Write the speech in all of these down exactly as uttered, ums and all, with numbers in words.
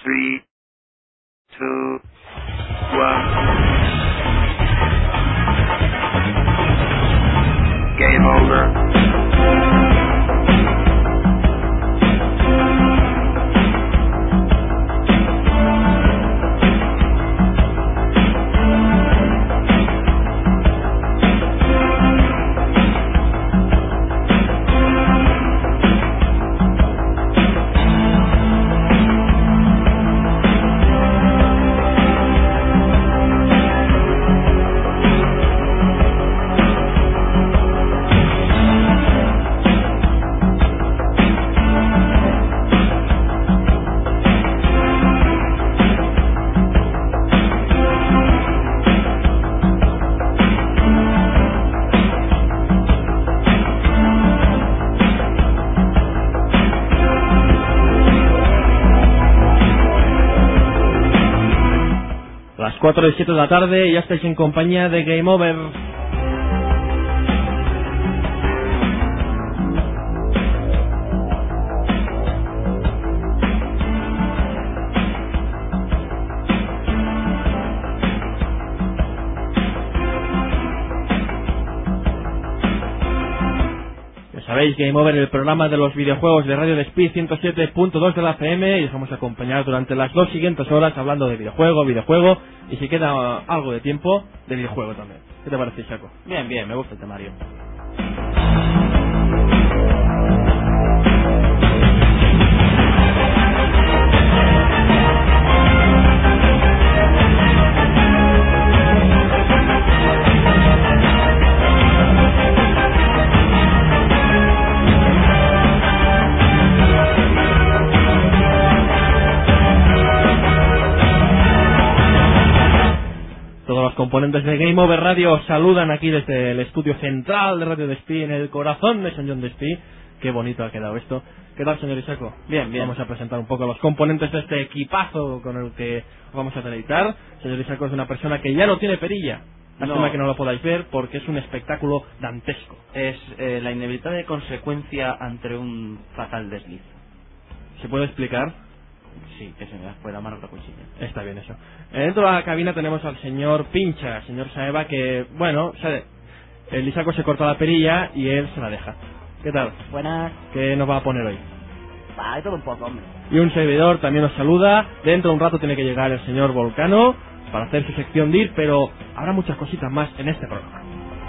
three, two, one. Game over. cuatro y siete de la tarde y ya estáis en compañía de Game Over. Ya sabéis, Game Over, el programa de los videojuegos de Radio Despí ciento siete punto dos de la F M, y os vamos a acompañar durante las dos siguientes horas hablando de videojuego, videojuego, y si queda algo de tiempo, de videojuego también. ¿Qué te parece, Chaco? Bien, bien, me gusta el temario. Todos los componentes de Game Over Radio os saludan aquí desde el estudio central de Radio Despí, en el corazón de San John Despí. Qué bonito ha quedado esto. ¿Qué tal, señor Isaco? Bien, bien. Vamos a presentar un poco los componentes de este equipazo con el que vamos a deleitar. Señor Isaco es una persona que ya no tiene perilla. Lástima No. que no lo podáis ver porque es un espectáculo dantesco. Es eh, la inevitable consecuencia ante un fatal desliz. ¿Se puede explicar? Sí, que se me fue la mano otra cuchilla. Está bien eso. Eh, Dentro de la cabina tenemos al señor Pincha, señor Saeva, que, bueno, sabe, el Isaco se corta la perilla y él se la deja. ¿Qué tal? Buenas. ¿Qué nos va a poner hoy? Va, de todo un poco, hombre. Y un servidor también nos saluda. Dentro de un rato tiene que llegar el señor Volcano para hacer su sección D I R, pero habrá muchas cositas más en este programa.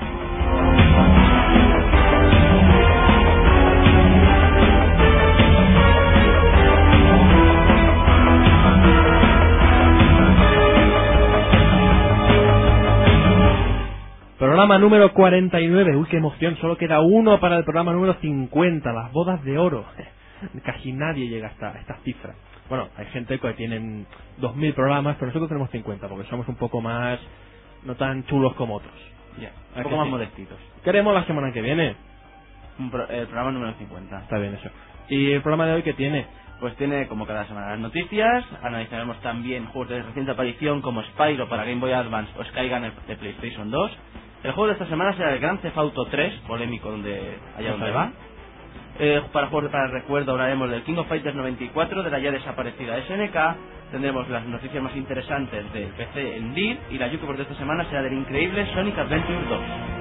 Programa número cuarenta y nueve. Uy, qué emoción. Solo queda uno para el programa número cincuenta. Las bodas de oro. Casi nadie llega hasta esta cifra. Bueno, hay gente que tienen dos mil programas, pero nosotros tenemos cincuenta, porque somos un poco más, no tan chulos como otros. Ya, ¿A un que poco más sí? modestitos. ¿Qué haremos la semana que viene? Un pro- el programa número cincuenta. Está bien eso. ¿Y el programa de hoy qué tiene? Pues tiene, como cada semana, las noticias. Analizaremos también juegos de reciente aparición como Spyro para Game Boy Advance o Skygun de PlayStation dos. El juego de esta semana será el Grand Theft Auto tres, polémico donde allá donde va. Eh, para juegos para el recuerdo hablaremos del King of Fighters noventa y cuatro, de la ya desaparecida S N K. Tendremos las noticias más interesantes del P C en D I R, y la YouTuber de esta semana será del increíble Sonic Adventure dos.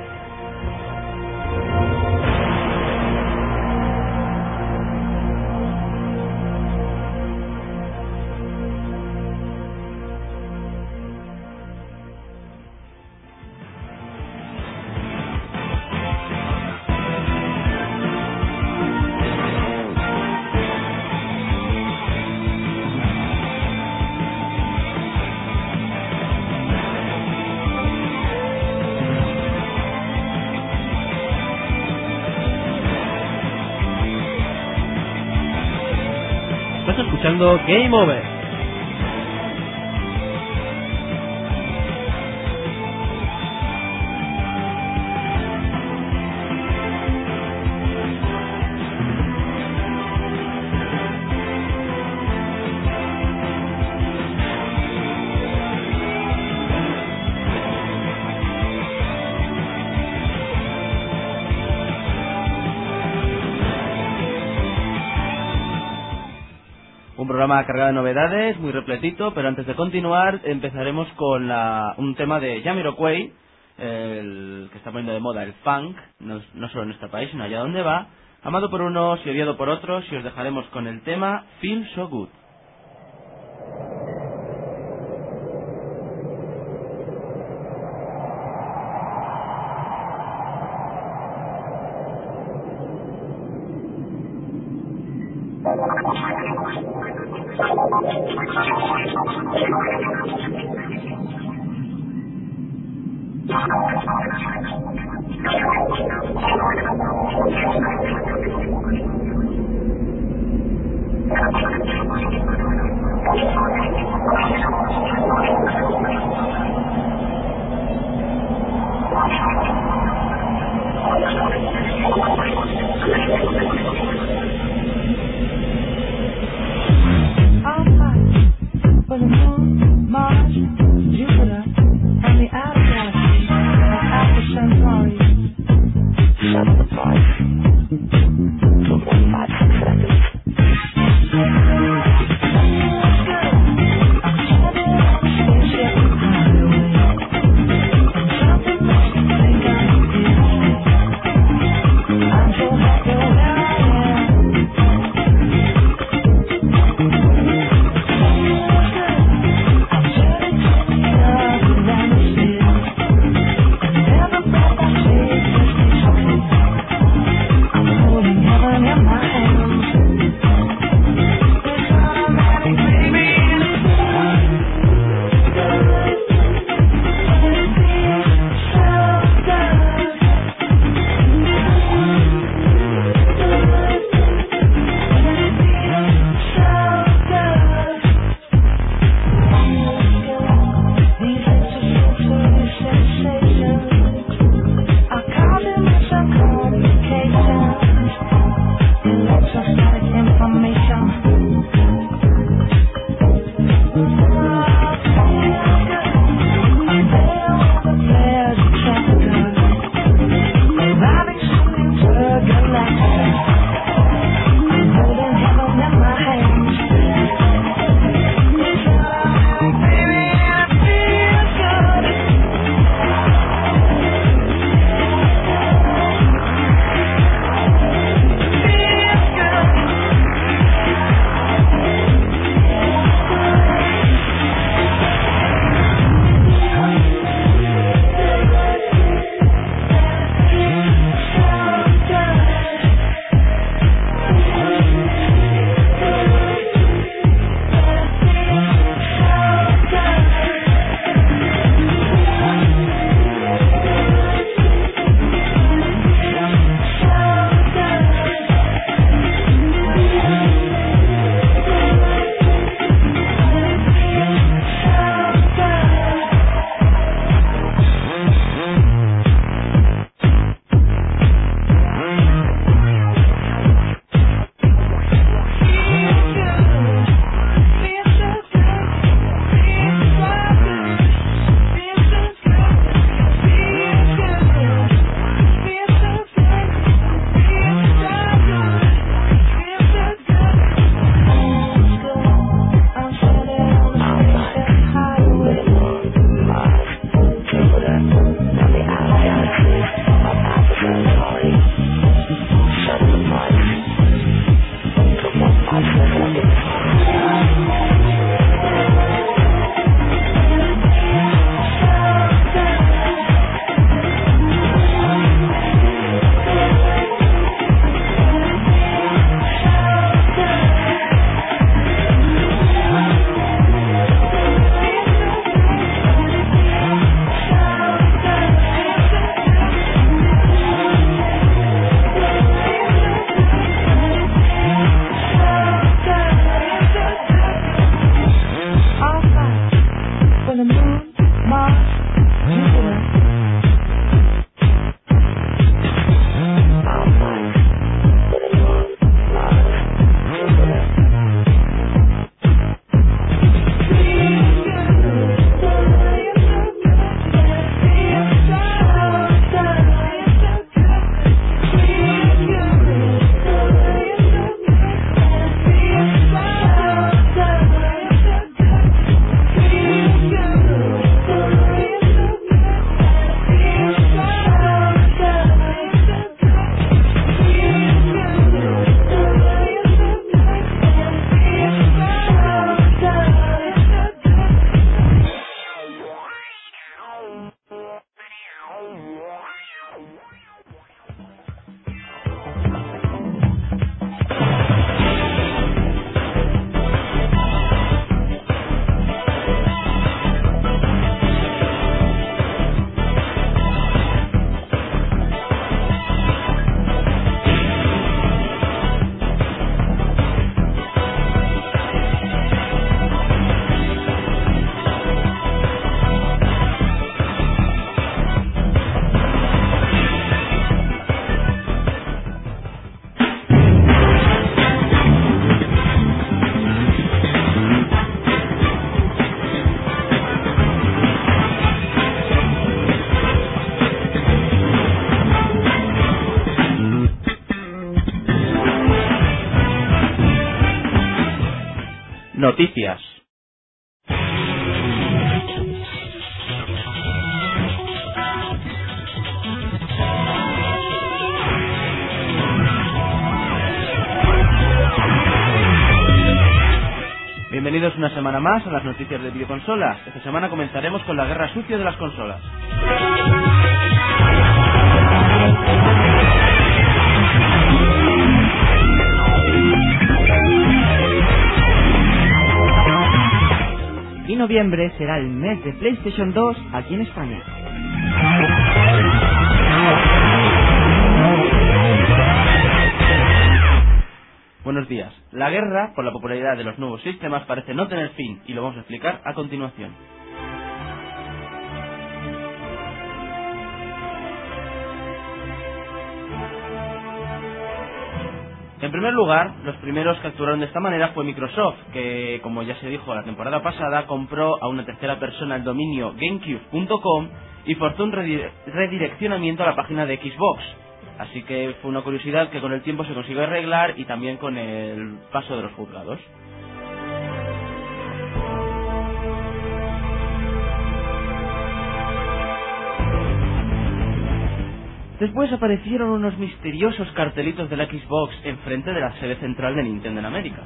Estás escuchando Game Over. programa cargado de novedades, muy repletito, pero antes de continuar empezaremos con la, un tema de Jamiroquai, el que está poniendo de moda el funk, no, no solo en nuestro país, sino allá donde va, amado por unos y odiado por otros, y os dejaremos con el tema Feel So Good. For the moon, Mars, Jupiter, and the outer galaxy of Alpha Centauri. Seven to five. To forty-five seconds. Noticias. Bienvenidos una semana más a las noticias de videoconsolas. Esta semana comenzaremos con la guerra sucia de las consolas. Y noviembre será el mes de PlayStation dos aquí en España. Buenos días. La guerra por la popularidad de los nuevos sistemas parece no tener fin y lo vamos a explicar a continuación. En primer lugar, los primeros que actuaron de esta manera fue Microsoft, que, como ya se dijo la temporada pasada, compró a una tercera persona el dominio GameCube punto com y forzó un redire- redireccionamiento a la página de Xbox. Así que fue una curiosidad que con el tiempo se consiguió arreglar y también con el paso de los juzgados. Después aparecieron unos misteriosos cartelitos de la Xbox enfrente de la sede central de Nintendo en América.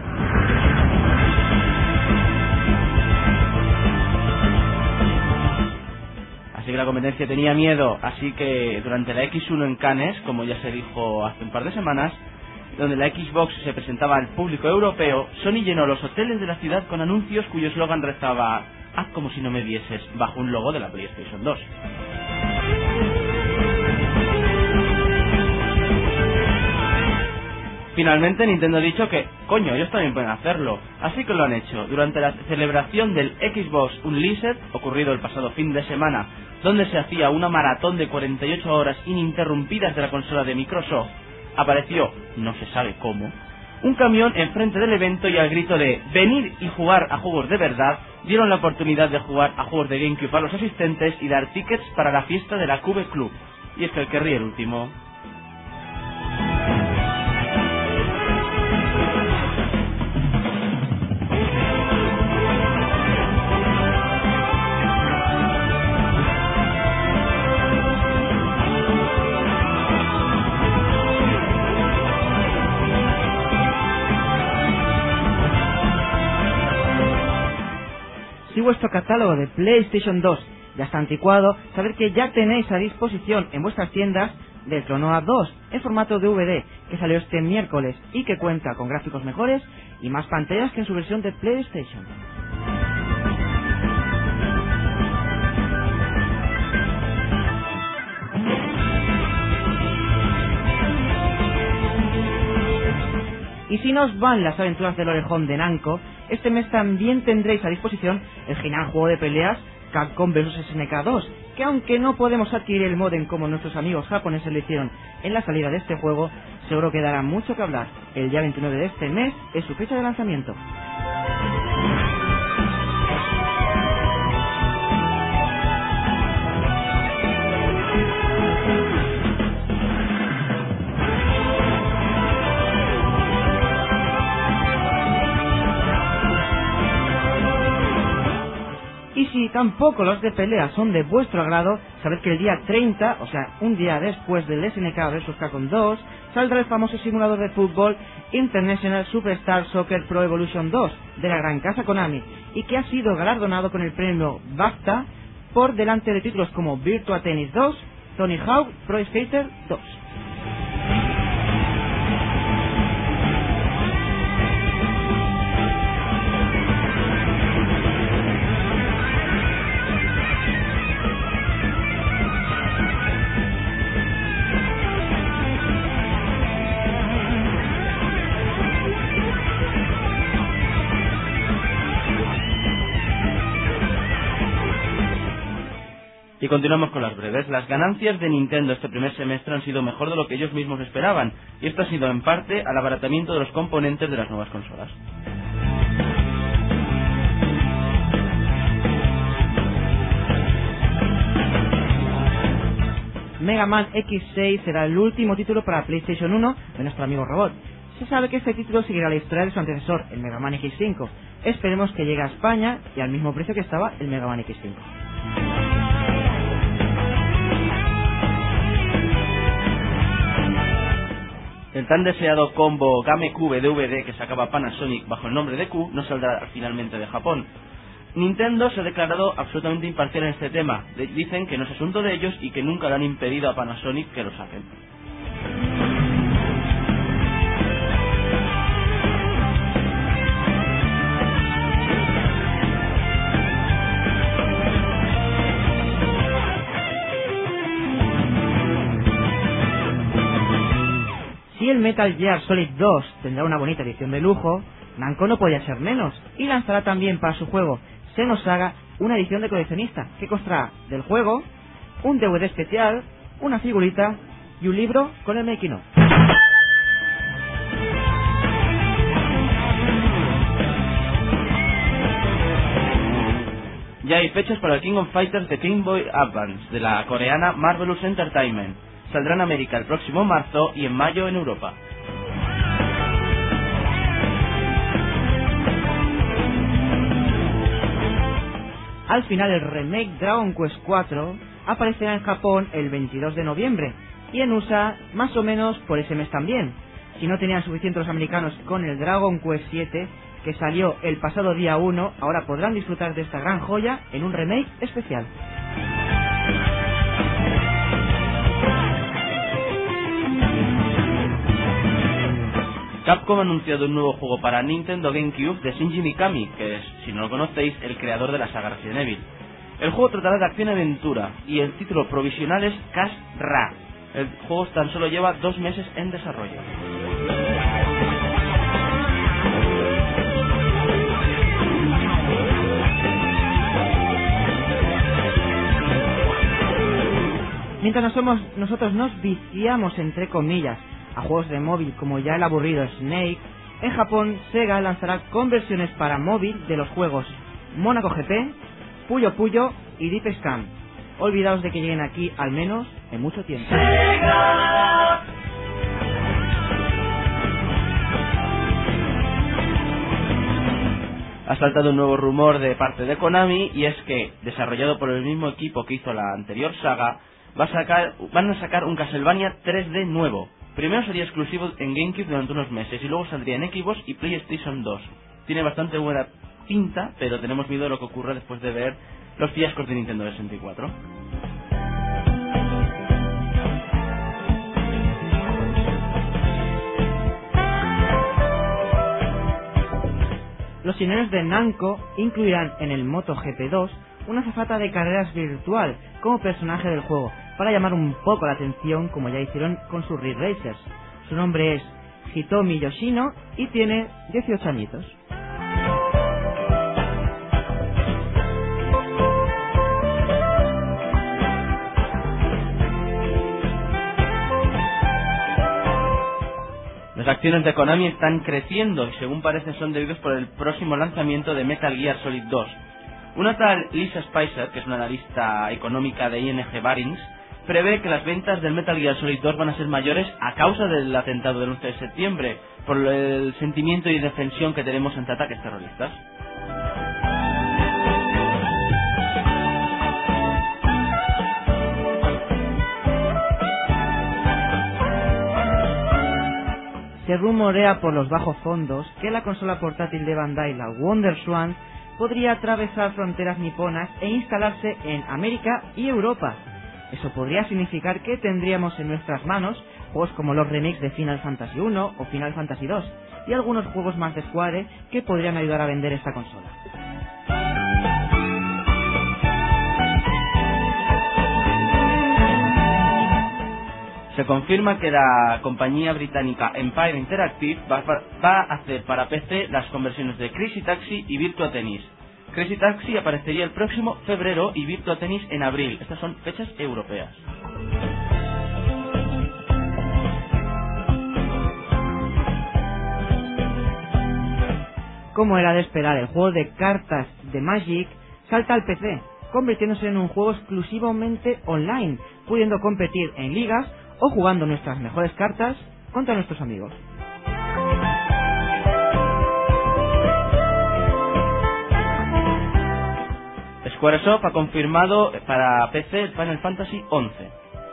Así que la competencia tenía miedo, así que durante la X uno en Cannes, como ya se dijo hace un par de semanas, donde la Xbox se presentaba al público europeo, Sony llenó los hoteles de la ciudad con anuncios cuyo eslogan rezaba "haz como si no me vieses", bajo un logo de la PlayStation dos. Finalmente Nintendo ha dicho que, coño, ellos también pueden hacerlo, así que lo han hecho. Durante la celebración del Xbox Unleashed, ocurrido el pasado fin de semana, donde se hacía una maratón de cuarenta y ocho horas ininterrumpidas de la consola de Microsoft, apareció, no se sabe cómo, un camión enfrente del evento y al grito de "venir y jugar a juegos de verdad", dieron la oportunidad de jugar a juegos de GameCube a los asistentes y dar tickets para la fiesta de la Cube Club. Y es que el que ríe el último. Si vuestro catálogo de PlayStation dos ya está anticuado, sabed que ya tenéis a disposición en vuestras tiendas Deltronoa dos en formato D V D, que salió este miércoles y que cuenta con gráficos mejores y más pantallas que en su versión de PlayStation. Y si nos van las aventuras del orejón de Namco, este mes también tendréis a disposición el genial juego de peleas Capcom versus S N K dos, que aunque no podemos adquirir el modem como nuestros amigos japoneses lo hicieron en la salida de este juego, seguro que dará mucho que hablar. El día veintinueve de este mes es su fecha de lanzamiento. Y si tampoco los de pelea son de vuestro agrado, sabed que el día treinta, o sea, un día después del S N K versus. Capcom dos, saldrá el famoso simulador de fútbol International Superstar Soccer Pro Evolution dos de la gran casa Konami, y que ha sido galardonado con el premio BAFTA por delante de títulos como Virtua Tennis dos, Tony Hawk Pro Skater dos. Y continuamos con las breves. Las ganancias de Nintendo este primer semestre han sido mejor de lo que ellos mismos esperaban, y esto ha sido en parte al abaratamiento de los componentes de las nuevas consolas. Mega Man X seis será el último título para PlayStation uno de nuestro amigo Robot. Se sabe que este título seguirá la historia de su antecesor, el Mega Man equis cinco. Esperemos que llegue a España y al mismo precio que estaba el Mega Man equis cinco. El tan deseado combo GameCube D V D que sacaba Panasonic bajo el nombre de Q no saldrá finalmente de Japón. Nintendo se ha declarado absolutamente imparcial en este tema. De- dicen que no es asunto de ellos y que nunca le han impedido a Panasonic que lo saquen. Si el Metal Gear Solid dos tendrá una bonita edición de lujo, Namco no podía ser menos y lanzará también para su juego Xenosaga una edición de coleccionista que constará del juego, un D V D especial, una figurita y un libro con el making of. Ya hay fechas para el King of Fighters de Game Boy Advance de la coreana Marvelous Entertainment. Saldrá en América el próximo marzo y en mayo en Europa. Al final el remake Dragon Quest cuatro aparecerá en Japón el veintidós de noviembre y en U S A más o menos por ese mes también. Si no tenían suficientes los americanos con el Dragon Quest siete que salió el pasado día uno, ahora podrán disfrutar de esta gran joya en un remake especial. Capcom ha anunciado un nuevo juego para Nintendo GameCube de Shinji Mikami, que es, si no lo conocéis, el creador de la saga Resident Evil. El juego tratará de acción y aventura, y el título provisional es Cash Ra. El juego tan solo lleva dos meses en desarrollo. Mientras nos somos- nosotros nos viciamos, entre comillas, a juegos de móvil como ya el aburrido Snake, en Japón Sega lanzará conversiones para móvil de los juegos Monaco G P, Puyo Puyo y Deep Scan. Olvidaos de que lleguen aquí al menos en mucho tiempo. Ha saltado un nuevo rumor de parte de Konami, y es que, desarrollado por el mismo equipo que hizo la anterior saga, va a sacar, van a sacar un Castlevania tres D nuevo. Primero sería exclusivo en GameCube durante unos meses y luego saldría en Xbox y PlayStation dos. Tiene bastante buena pinta, pero tenemos miedo de lo que ocurra después de ver los fiascos de Nintendo sesenta y cuatro. Los señores de Namco incluirán en el MotoGP dos una azafata de carreras virtual como personaje del juego, para llamar un poco la atención como ya hicieron con sus Ridge Racers. Su nombre es Hitomi Yoshino y tiene dieciocho añitos. Las acciones de Konami están creciendo y según parece son debidos por el próximo lanzamiento de Metal Gear Solid dos. Una tal Lisa Spicer, que es una analista económica de I N G Barings, prevé que las ventas del Metal Gear Solid dos van a ser mayores a causa del atentado del once de septiembre, por el sentimiento y defensión que tenemos ante ataques terroristas. Se rumorea por los bajos fondos que la consola portátil de Bandai, la WonderSwan, podría atravesar fronteras niponas e instalarse en América y Europa. Eso podría significar que tendríamos en nuestras manos juegos como los remakes de Final Fantasy uno o Final Fantasy dos y algunos juegos más de Square que podrían ayudar a vender esta consola. Se confirma que la compañía británica Empire Interactive va, va a hacer para P C las conversiones de Crazy Taxi y Virtua Tennis. Crazy Taxi aparecería el próximo febrero y Virtua Tennis en abril. Estas son fechas europeas. Como era de esperar, el juego de cartas de Magic salta al P C, convirtiéndose en un juego exclusivamente online, pudiendo competir en ligas o jugando nuestras mejores cartas contra nuestros amigos. Squaresoft ha confirmado para P C el Final Fantasy once.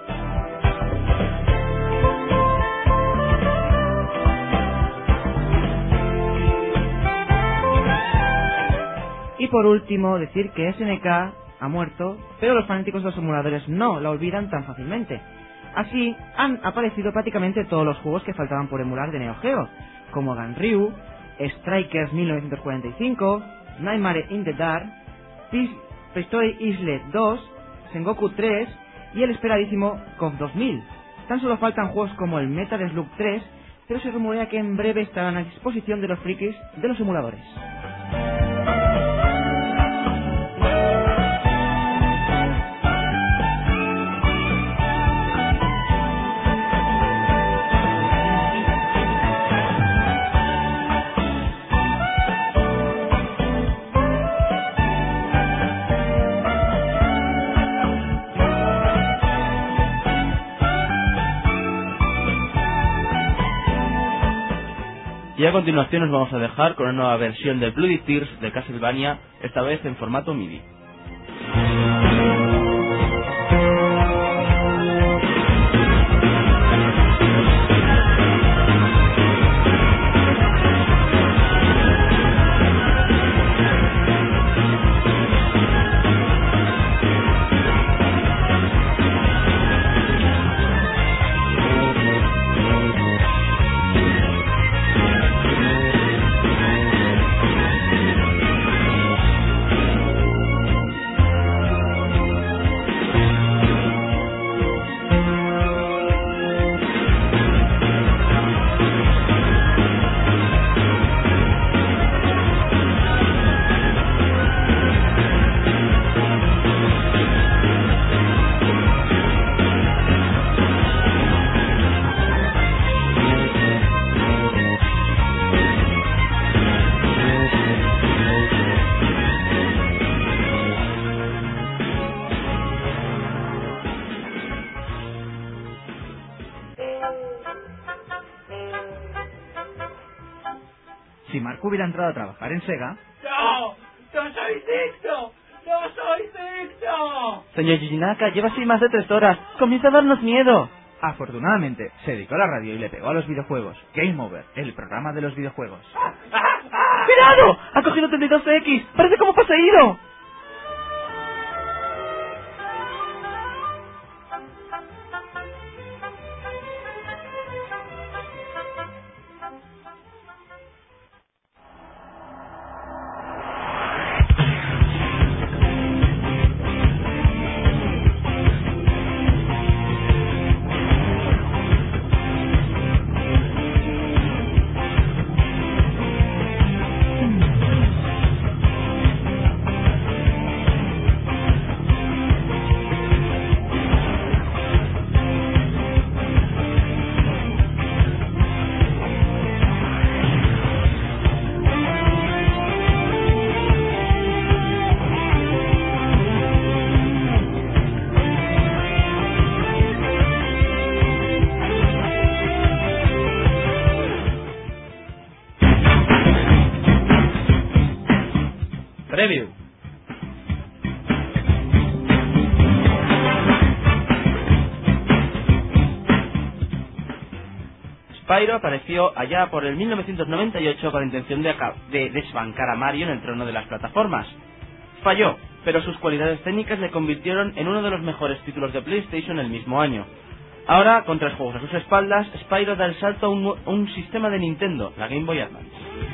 Y por último, decir que S N K ha muerto, pero los fanáticos de los emuladores no la olvidan tan fácilmente. Así, han aparecido prácticamente todos los juegos que faltaban por emular de Neo Geo, como Ganryu, Strikers mil novecientos cuarenta y cinco, Nightmare in the Dark, Prehistory Isle dos, Sengoku tres y el esperadísimo C O F dos mil. Tan solo faltan juegos como el Metal Slug tres, pero se rumorea que en breve estarán a disposición de los frikis de los emuladores. Y a continuación nos vamos a dejar con una nueva versión de Bloody Tears de Castlevania, esta vez en formato MIDI. Si Marco hubiera entrado a trabajar en Sega... ¡No! ¡No soy Dicto! ¡No soy Dicto! Señor Yujinaka, lleva así más de tres horas. Comienza a darnos miedo. Afortunadamente, se dedicó a la radio y le pegó a los videojuegos. Game Over, el programa de los videojuegos. ¡Cuidado! ¡Ha cogido treinta y dos equis! ¡Parece como poseído! Preview. Spyro apareció allá por el mil novecientos noventa y ocho con la intención de, aca- de desbancar a Mario en el trono de las plataformas. Falló, pero sus cualidades técnicas le convirtieron en uno de los mejores títulos de PlayStation el mismo año. Ahora, con tres juegos a sus espaldas, Spyro da el salto a un, a un sistema de Nintendo, la Game Boy Advance.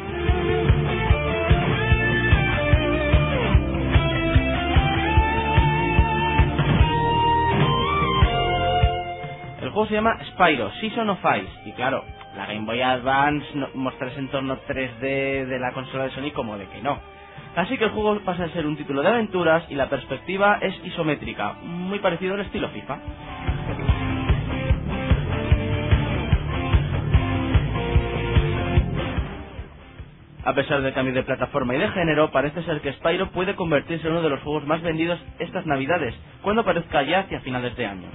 El juego se llama Spyro, Season of Ice, y claro, la Game Boy Advance no, mostrar ese entorno tres D de la consola de Sony como de que no. Así que el juego pasa a ser un título de aventuras y la perspectiva es isométrica, muy parecido al estilo FIFA. A pesar del cambio de plataforma y de género, parece ser que Spyro puede convertirse en uno de los juegos más vendidos estas navidades, cuando aparezca ya hacia finales de año.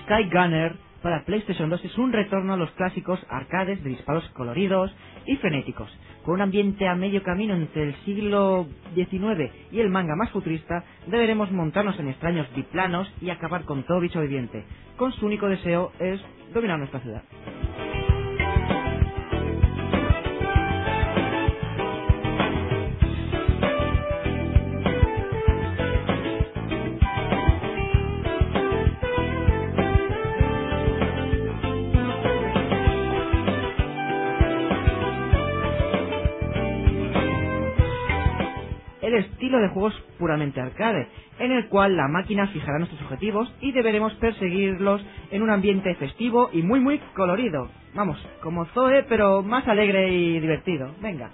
Sky Gunner para PlayStation dos es un retorno a los clásicos arcades de disparos coloridos y frenéticos. Con un ambiente a medio camino entre el siglo diecinueve y el manga más futurista, deberemos montarnos en extraños biplanos y acabar con todo bicho viviente. Con su único deseo es dominar nuestra ciudad. El estilo de juego es puramente arcade, en el cual la máquina fijará nuestros objetivos y deberemos perseguirlos en un ambiente festivo y muy muy colorido. Vamos, como Zoe, pero más alegre y divertido. Venga.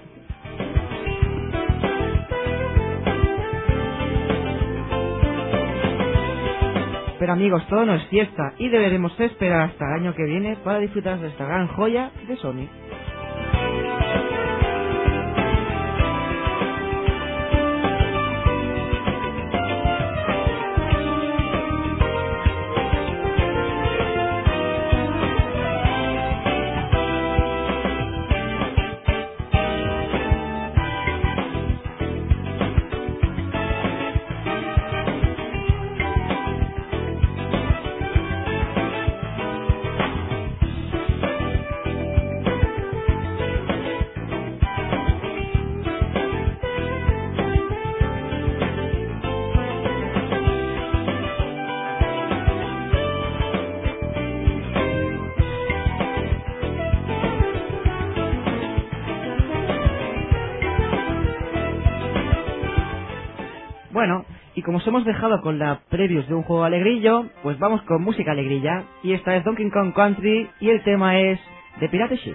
Pero amigos, todo no es fiesta y deberemos esperar hasta el año que viene para disfrutar de esta gran joya de Sony. Bueno, y como os hemos dejado con la previews de un juego alegrillo, pues vamos con música alegrilla. Y esta es Donkey Kong Country y el tema es The Pirate Ship.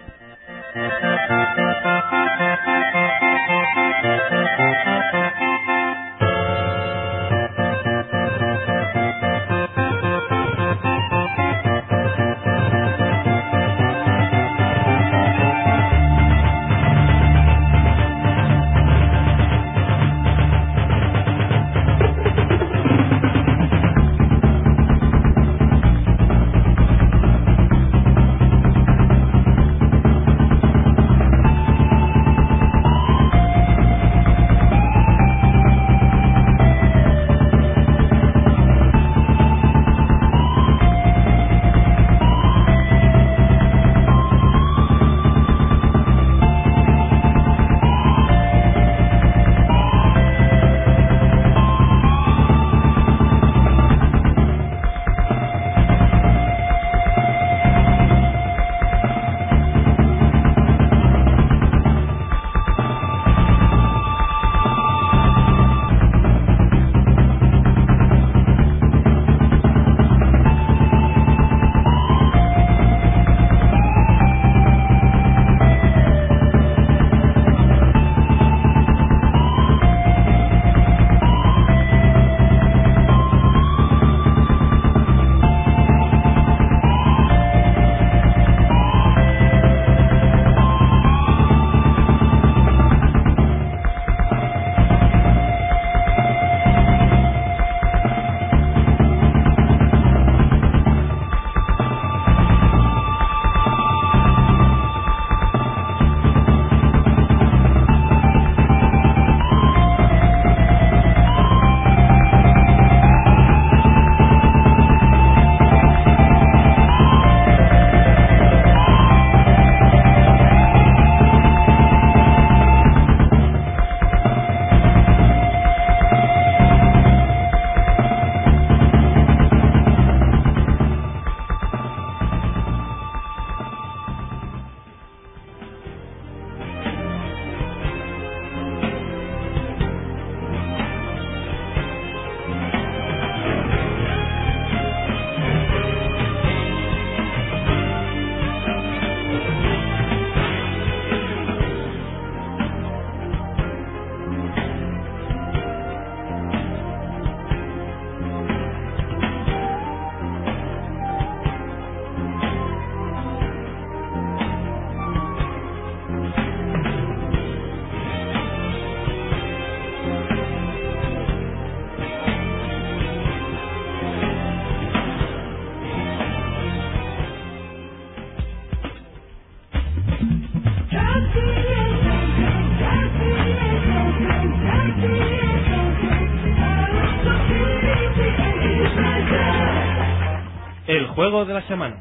el juego de la semana.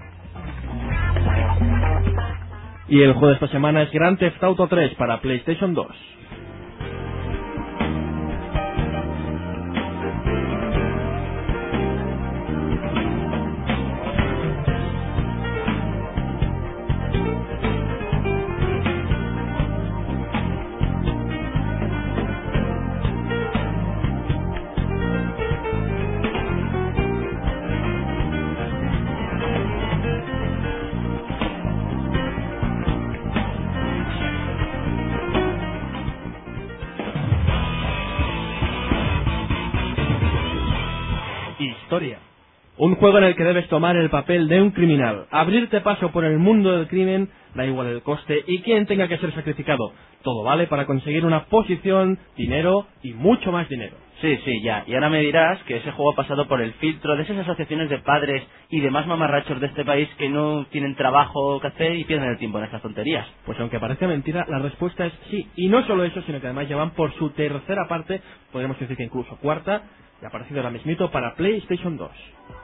Y el juego de esta semana es Grand Theft Auto tres para PlayStation dos. Historia. Un juego en el que debes tomar el papel de un criminal, abrirte paso por el mundo del crimen, da igual el coste y quién tenga que ser sacrificado. Todo vale para conseguir una posición, dinero y mucho más dinero. Sí, sí, ya. Y ahora me dirás que ese juego ha pasado por el filtro de esas asociaciones de padres y demás mamarrachos de este país que no tienen trabajo que hacer y pierden el tiempo en estas tonterías. Pues aunque parezca mentira, la respuesta es sí. Y no solo eso, sino que además llevan por su tercera parte, podríamos decir que incluso cuarta, y ha aparecido ahora mismito para PlayStation dos.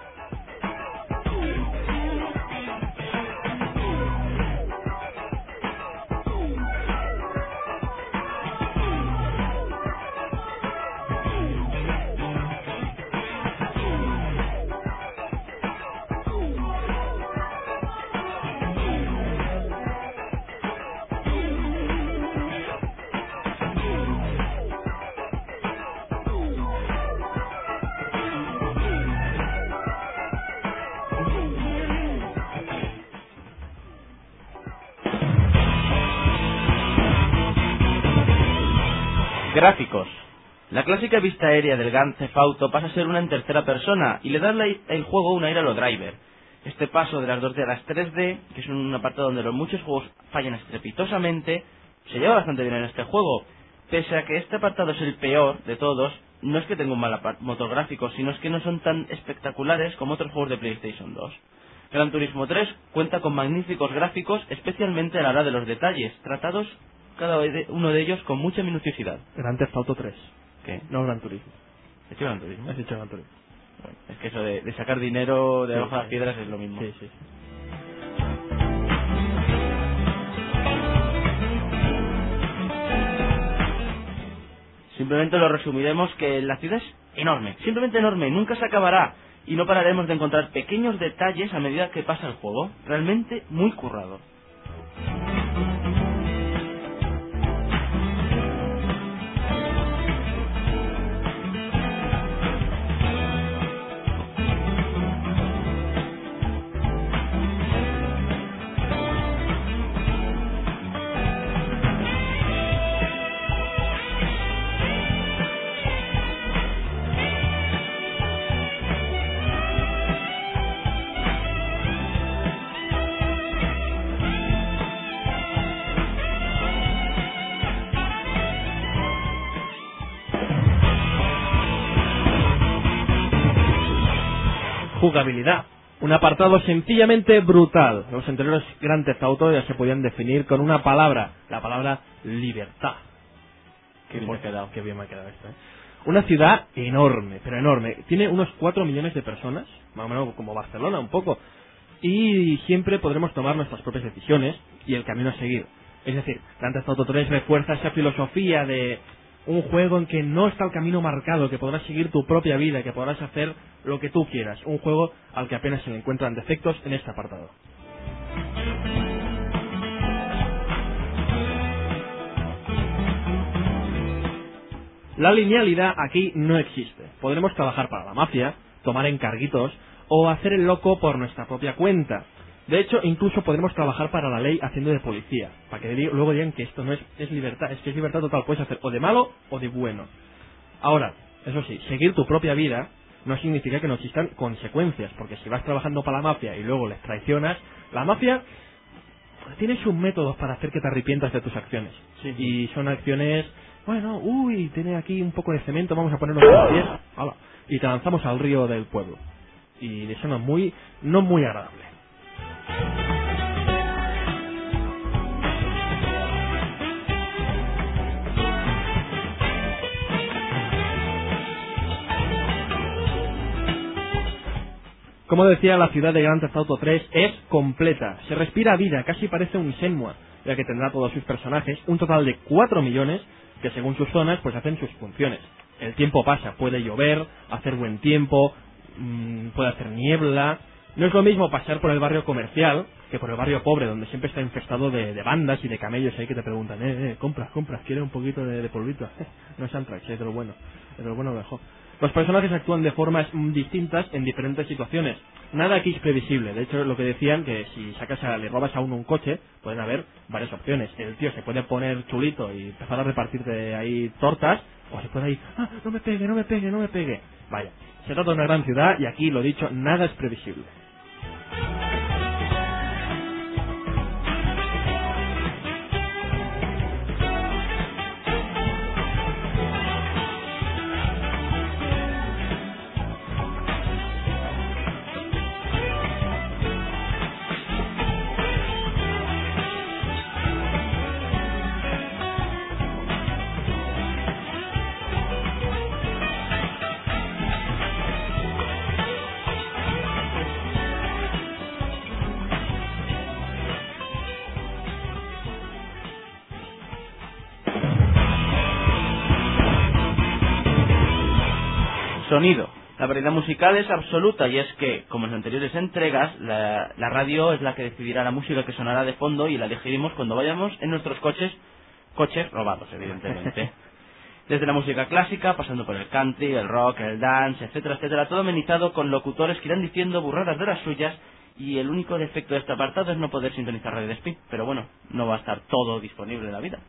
Gráficos. La clásica vista aérea del Grand Theft Auto pasa a ser una en tercera persona y le da la- el juego un aire a lo driver. Este paso de las dos D a las tres D, que es un apartado donde los muchos juegos fallan estrepitosamente, se lleva bastante bien en este juego. Pese a que este apartado es el peor de todos, no es que tenga un mal apa- motor gráfico, sino es que no son tan espectaculares como otros juegos de PlayStation dos. Gran Turismo tres cuenta con magníficos gráficos, especialmente a la hora de los detalles, tratados cada uno de ellos con mucha minuciosidad. Grand Theft Auto tres. ¿Qué? No Gran Turismo. ¿Es que Gran Turismo? Has dicho Gran Turismo. Bueno, es que eso de, de sacar dinero de Sí, debajo de las sí. piedras es lo mismo. Sí, sí, sí. Simplemente lo resumiremos que la ciudad es enorme, simplemente enorme, nunca se acabará y no pararemos de encontrar pequeños detalles a medida que pasa el juego. Realmente muy currado. Jugabilidad. Un apartado sencillamente brutal. Los anteriores Grand Theft Auto ya se podían definir con una palabra, la palabra libertad. Qué bien te ha quedado. Qué bien me ha quedado esto, ¿eh? Una ciudad enorme, pero enorme. Tiene unos cuatro millones de personas, más o menos como Barcelona un poco. Y siempre podremos tomar nuestras propias decisiones y el camino a seguir. Es decir, Grand Theft Auto tres refuerza esa filosofía de un juego en que no está el camino marcado, que podrás seguir tu propia vida, que podrás hacer lo que tú quieras. Un juego al que apenas se le encuentran defectos en este apartado. La linealidad aquí no existe. Podremos trabajar para la mafia, tomar encarguitos o hacer el loco por nuestra propia cuenta. De hecho, incluso podremos trabajar para la ley haciendo de policía, para que luego digan que esto no es, es libertad, es que es libertad total, puedes hacer o de malo o de bueno. Ahora, eso sí, seguir tu propia vida no significa que no existan consecuencias, porque si vas trabajando para la mafia y luego les traicionas, la mafia tiene sus métodos para hacer que te arrepientas de tus acciones. Sí. Y son acciones, bueno, uy, tiene aquí un poco de cemento, vamos a ponernos los pies, hala, y te lanzamos al río del pueblo. Y eso no es muy, no muy agradable. Como decía, la ciudad de Grand Theft Auto tres es completa. Se respira vida, casi parece un Shenmue, ya que tendrá todos sus personajes, un total de cuatro millones, que según sus zonas, pues hacen sus funciones. El tiempo pasa, puede llover, hacer buen tiempo, mmm, puede hacer niebla. No es lo mismo pasar por el barrio comercial que por el barrio pobre, donde siempre está infestado de, de bandas y de camellos ahí que te preguntan, eh, eh, compras, compras, ¿quieres un poquito de, de polvito? No es Antrax, es de lo bueno, es de lo bueno mejor. Los personajes actúan de formas mm, distintas en diferentes situaciones. Nada aquí es previsible. De hecho, lo que decían, que si sacas a, le robas a uno un coche, pueden haber varias opciones. El tío se puede poner chulito y empezar a repartir de ahí tortas, o se puede ir, ah, no me pegue, no me pegue, no me pegue. Vaya, se trata de una gran ciudad y aquí, lo dicho, nada es previsible. Sonido. La variedad musical es absoluta y es que, como en las anteriores entregas, la, la radio es la que decidirá la música que sonará de fondo y la elegiremos cuando vayamos en nuestros coches, coches robados, evidentemente. Desde la música clásica, pasando por el country, el rock, el dance, etcétera, etcétera, todo amenizado con locutores que irán diciendo burradas de las suyas, y el único defecto de este apartado es no poder sintonizar Radio Despí, pero bueno, no va a estar todo disponible en la vida.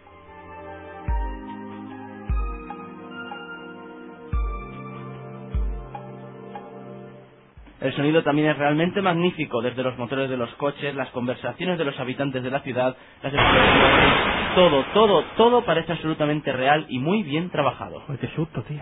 El sonido también es realmente magnífico, desde los motores de los coches, las conversaciones de los habitantes de la ciudad, las explosiones, todo, todo, todo parece absolutamente real y muy bien trabajado. Ay, qué susto, tío.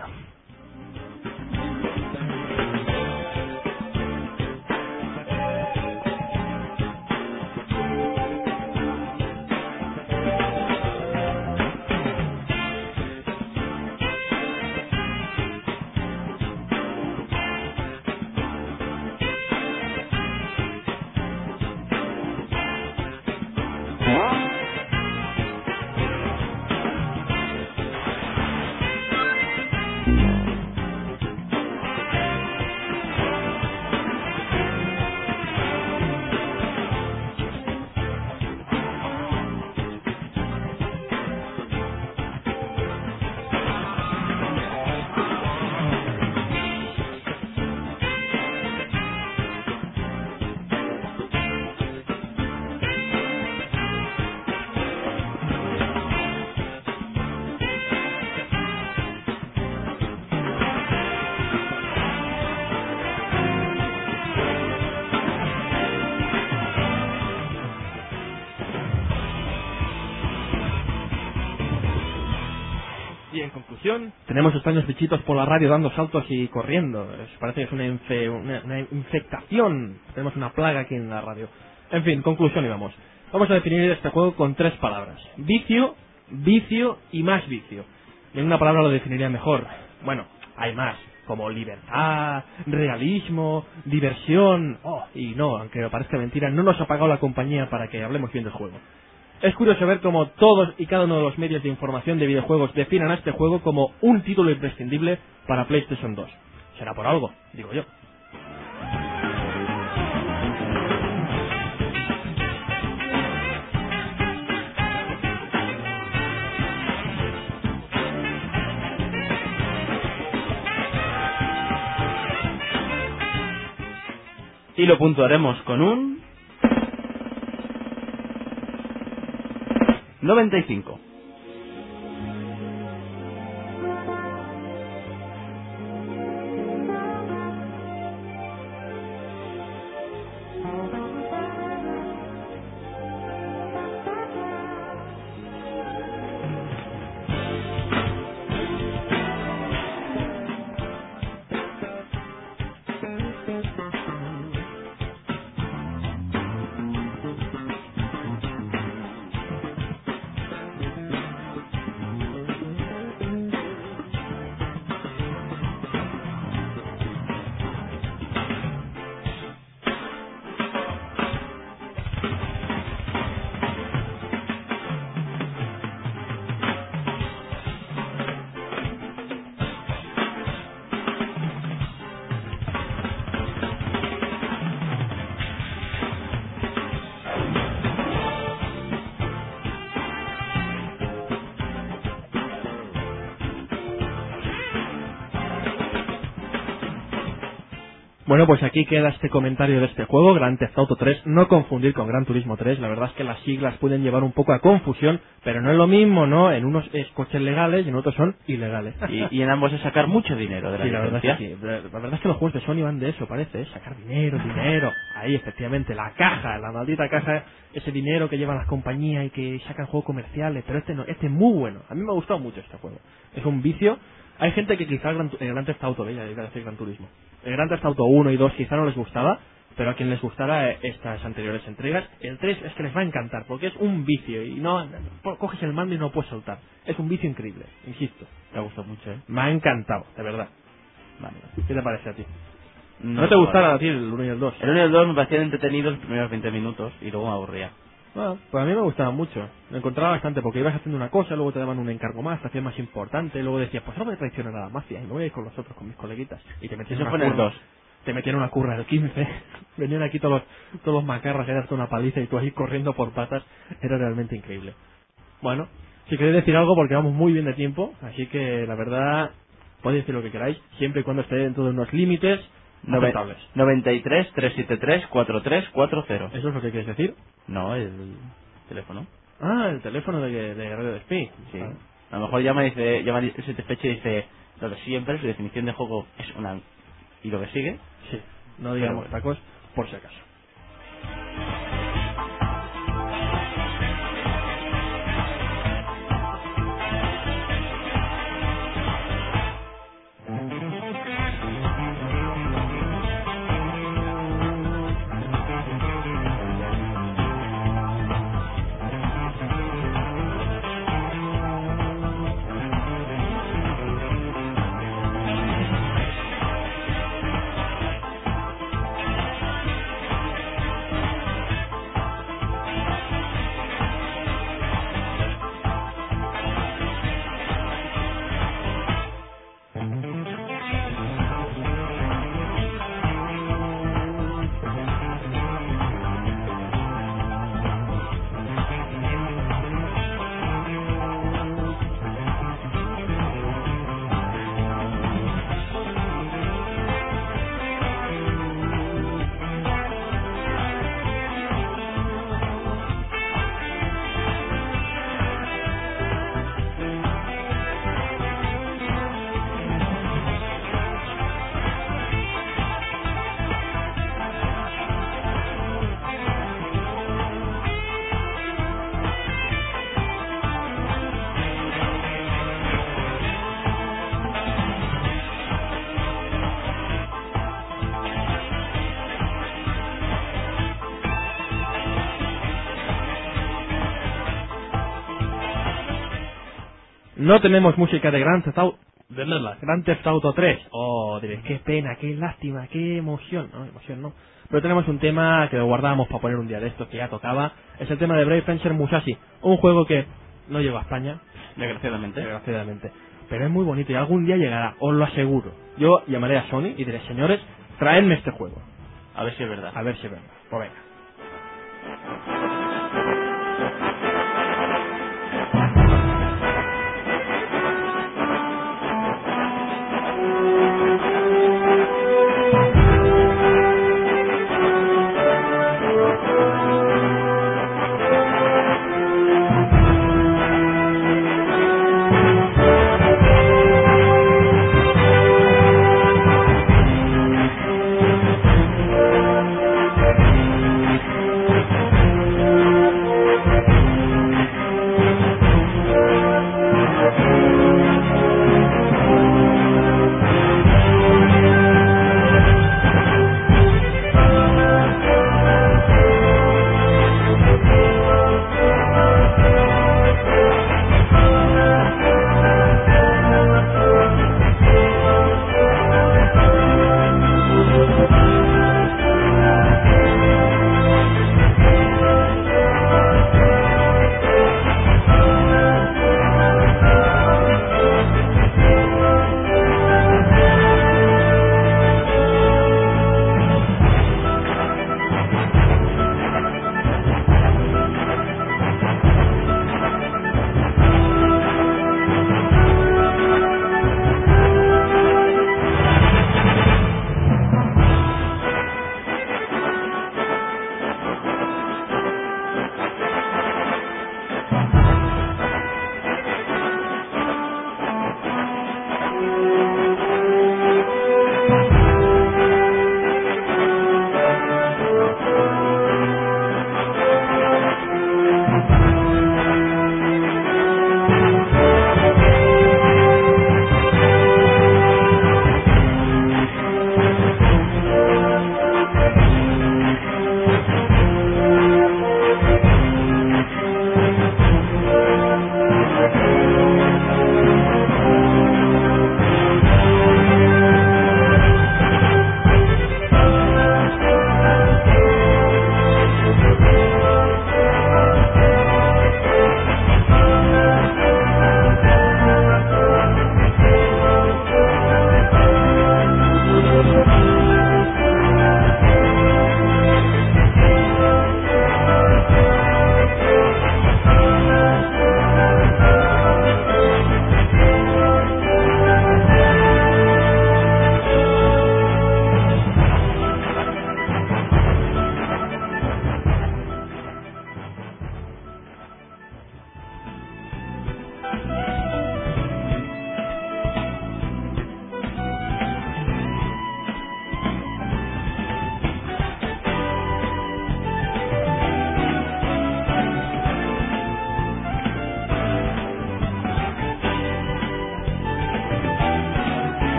Y en conclusión, tenemos extraños bichitos por la radio dando saltos y corriendo. Es- parece que es una, infe- una, una infectación. Tenemos una plaga aquí en la radio. En fin, conclusión y vamos. Vamos a definir este juego con tres palabras. Vicio, vicio y más vicio. Y en una palabra lo definiría mejor. Bueno, hay más, como libertad, realismo, diversión. Oh, y no, aunque parezca mentira, no nos ha pagado la compañía para que hablemos bien del juego. Es curioso ver cómo todos y cada uno de los medios de información de videojuegos definan a este juego como un título imprescindible para PlayStation dos. Será por algo, digo yo. Y lo puntuaremos con un noventa y cinco. Bueno, pues aquí queda este comentario de este juego, Grand Theft Auto tres, no confundir con Gran Turismo tres, la verdad es que las siglas pueden llevar un poco a confusión, pero no es lo mismo, ¿no? En unos es coches legales y en otros son ilegales. Y, y en ambos es sacar mucho dinero de la Sí, la verdad, licencia. es que sí. La verdad es que los juegos de Sony van de eso, parece, ¿eh? Sacar dinero, dinero. Ahí, efectivamente, la caja, la maldita caja, ese dinero que llevan las compañías y que sacan juegos comerciales, pero este no, este es muy bueno. A mí me ha gustado mucho este juego. Es un vicio. Hay gente que quizá el Gran, el Gran Theft Auto, ya iba a decir Gran Turismo. El Gran Theft Auto uno y dos quizá no les gustaba, pero a quien les gustara estas anteriores entregas, el tres es que les va a encantar, porque es un vicio y no coges el mando y no puedes soltar. Es un vicio increíble, insisto. Me ha gustado mucho, ¿eh? Me ha encantado, de verdad. Vale. ¿Qué te parece a ti? No, ¿No te no, gustara vale. a ti el uno y el dos? El uno y el dos me parecían entretenidos los primeros veinte minutos y luego me aburría. Bueno, pues a mí me gustaba mucho. Me encontraba bastante porque ibas haciendo una cosa, luego te daban un encargo más, te hacías más importante, luego decías, pues ahora voy a traicionar a la mafia y me voy a ir con los otros, con mis coleguitas. Y te metías Eso una fue en el curva. dos. Te metían una curva del quince. Venían aquí todos los, todos los macarras a darte una paliza y tú ahí corriendo por patas. Era realmente increíble. Bueno, si queréis decir algo porque vamos muy bien de tiempo, así que la verdad, podéis decir lo que queráis, siempre y cuando esté dentro de unos límites Nove- aceptables. noventa y tres, trescientos setenta y tres, cuarenta y tres cuarenta. ¿Eso es lo que quieres decir? No, el teléfono. Ah, el teléfono de, de Radio Despí. Sí. Ah. A lo mejor llama y dice, llama ese fecha y dice, lo de siempre, su definición de juego es una... Y lo que sigue, Sí, no digamos bueno. tacos por si acaso. No tenemos música de Grand Theft Auto, de Lerla, Grand Theft Auto tres. Oh, diréis, qué pena, qué lástima, qué emoción. No, emoción no. Pero tenemos un tema que lo guardábamos para poner un día de estos que ya tocaba. Es el tema de Brave Fencer Musashi. Un juego que no llegó a España, desgraciadamente. desgraciadamente. Pero es muy bonito y algún día llegará, os lo aseguro. Yo llamaré a Sony y diré, señores, traedme este juego. A ver si es verdad. A ver si es verdad. Pues venga.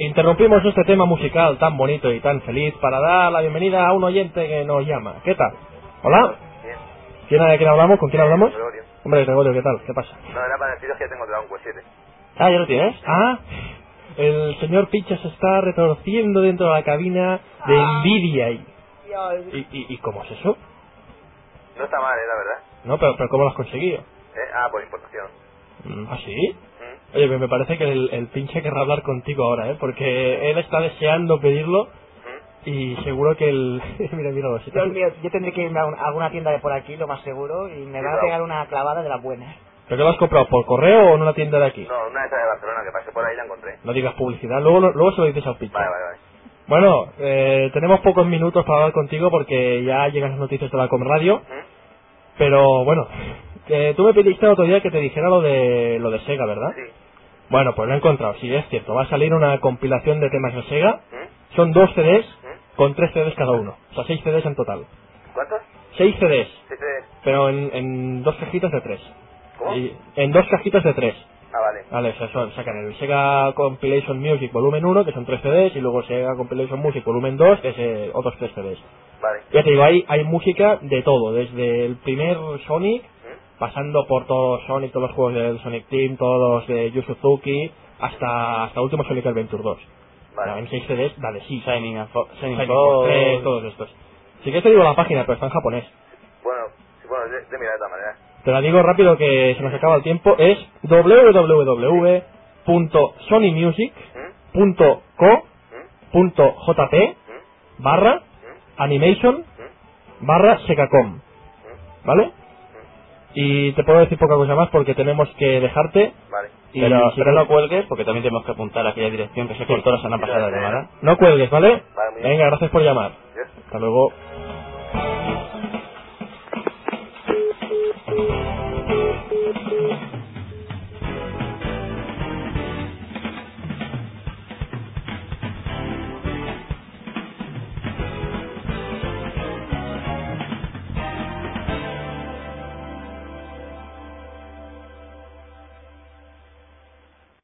interrumpimos este tema musical tan bonito y tan feliz para dar la bienvenida a un oyente que nos llama. ¿Qué tal? ¿Hola? Bien. ¿Quién, ¿de quién hablamos? ¿Con quién hablamos? Gregorio. Hombre, Gregorio, ¿qué tal? ¿Qué pasa? No, era para deciros que ya tengo Dragon Quest siete. Ah, ¿ya lo tienes? Ah, el señor Picha se está retorciendo dentro de la cabina de envidia ahí. ¿Y, y, ¿Y cómo es eso? No está mal, eh, la verdad. No, pero, pero ¿cómo lo has conseguido? Eh, ah, por importación. ¿Ah, sí? ¿Mm? Oye, me parece que el, el pinche querrá hablar contigo ahora, ¿eh? Porque él está deseando pedirlo ¿Mm? y seguro que el... mira, mira, si te... Dios mío, yo tendré que irme a, un- a alguna tienda de por aquí, lo más seguro, y me Sí, van a claro. pegar una clavada de las buenas. ¿Pero qué lo has comprado? ¿Por correo o en una tienda de aquí? No, una de esas de Barcelona que pasé por ahí la encontré. No digas publicidad, luego, luego se lo dices al pinche. Vale, vale, vale. Bueno, eh, tenemos pocos minutos para hablar contigo porque ya llegan las noticias de la Comradio, ¿Mm? pero bueno, eh, tú me pediste el otro día que te dijera lo de lo de Sega, ¿verdad? Sí. Bueno, pues lo he encontrado, sí, es cierto, va a salir una compilación de temas de Sega, ¿Mm? son dos C Ds ¿Mm? con tres C Ds cada uno, o sea, seis C Ds en total. ¿Cuántos? Seis C Ds, Sí, sí. pero en, en dos cajitas de tres. ¿Cómo? Y- en dos cajitas de tres. Ah, vale. Vale, o sea, son- sacan el Sega Compilation Music Volumen uno, que son tres C Ds, y luego Sega Compilation Music Volumen dos, que es eh, otros tres C Ds. Vale. Ya te digo, hay, hay música de todo, desde el primer Sonic, ¿Mm? pasando por todos Sonic, todos los juegos del Sonic Team, todos los de Yu Suzuki, hasta hasta último Sonic Adventure dos. Vale. O sea, en seis C Ds, dale, sí. Shining and Fo- Shining Shining Force. Force tres, todos estos. Sí que te digo la página, pero está en japonés. Bueno, sí, bueno, de, de mirar de todas maneras. Te la digo rápido que se nos acaba el tiempo, es w w w punto sony music punto co punto j p barra animation barra segacom, ¿vale? Y te puedo decir poca cosa más porque tenemos que dejarte. Vale. Y Pero, si pero no- no cuelgues porque también tenemos que apuntar a aquella dirección que se cortó la semana pasada de llamada. no cuelgues, ¿vale? Vale, muy bien. Venga, gracias por llamar. Yes. Hasta luego.